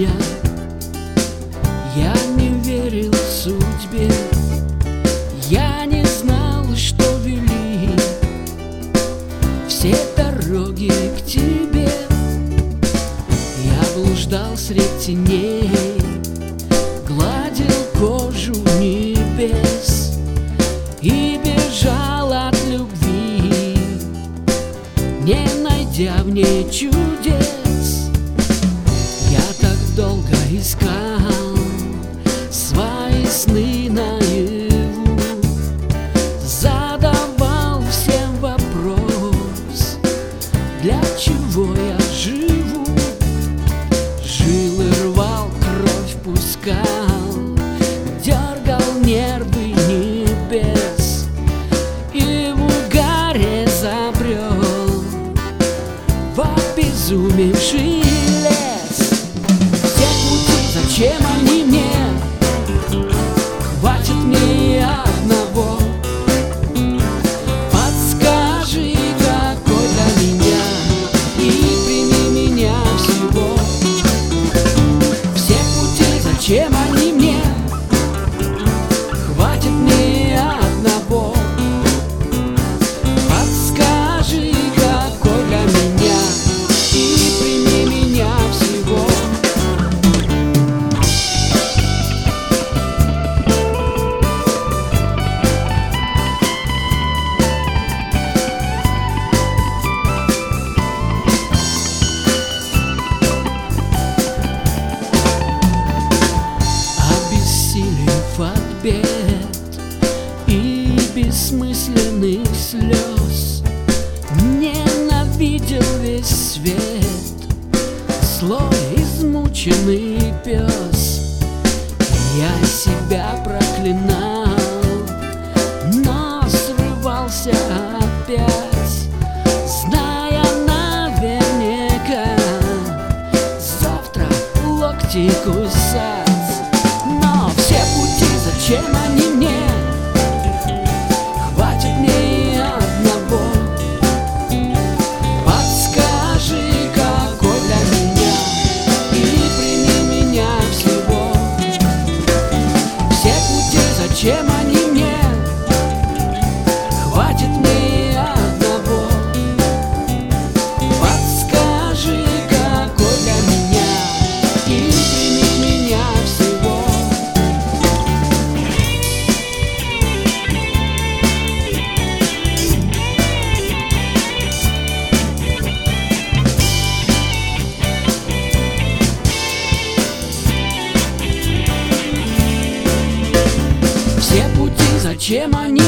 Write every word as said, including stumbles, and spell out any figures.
меня. Я не верил судьбе, я не знал, что вели все дороги к тебе. Я блуждал средь теней, гладил кожу небес и бежал от любви, не найдя в ней чудес. Я так долго искал свои сны наяву, задавал всем вопрос, для чего я живу. Жил и рвал, кровь пускал, дергал нервы небес и в угаре забрел в обезумевший лес. Все пути, зачем они мне? Хватит мне одного. Подскажи, какой для меня, и прими меня всего. Все пути, зачем они мне? Хватит мне одного. Подскажи, какой для меня, и прими меня всего. Обессилев от бед и бессмысленных слез, ненавидел весь свет, злой измученный пес. Я себя проклинал, но срывался опять, зная наверняка завтра локти кусать. Но все пути, зачем они мне? Хватит мне одного. Подскажи, какой для меня, и прими меня всего. Все пути, зачем они мне? Хватит мне одного. Подскажи, какой для меня, и прими меня всего. Все пути, зачем они